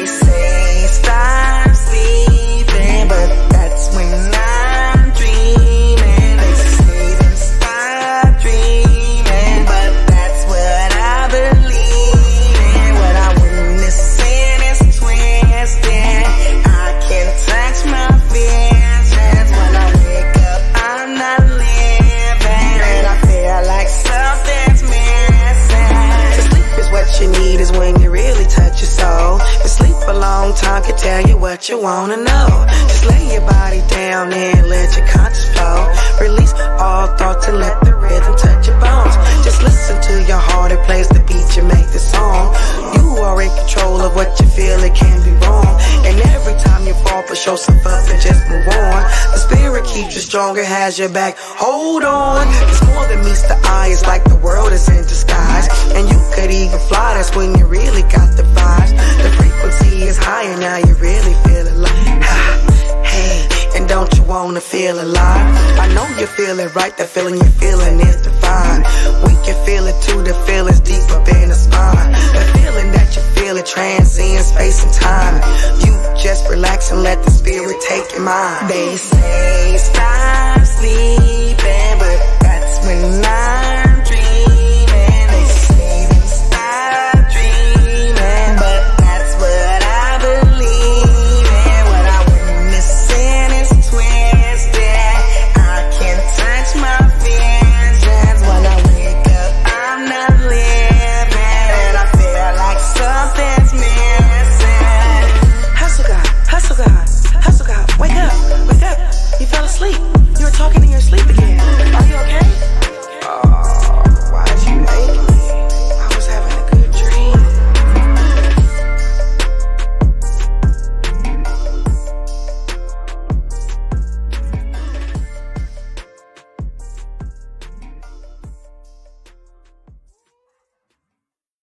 say stop sleeping, but that's when I'm dreaming. They say to stop dreaming, but that's what I believe in. What I witnessing is twisted. I can't touch my visions. When I wake up, I'm not living, and I feel like something's missing. To sleep is what you need, is when you really touch your soul. To sleep a long time can tell you what you wanna know. Just lay your body down and let your conscience flow. Release all thoughts and let the rhythm touch your bones. Just listen to your heart, it plays the beat, you make the song. You are in control of what you feel, it can't be wrong. And every time you fall, push yourself up and just move on. The spirit keeps you stronger, has your back, hold on. It's more than meets the eye, it's like the world is in disguise. And you could even fly, that's when you really got the vibes. The frequency is higher, now you really feel alive. Hey, and don't you wanna feel alive? I know you feel it right, that feeling you're feeling is divine. We can feel it too, the feeling's deep up in the spine. The feeling that you feel, it transcends space and time. You just relax and let the spirit take your mind. They say stop sleeping,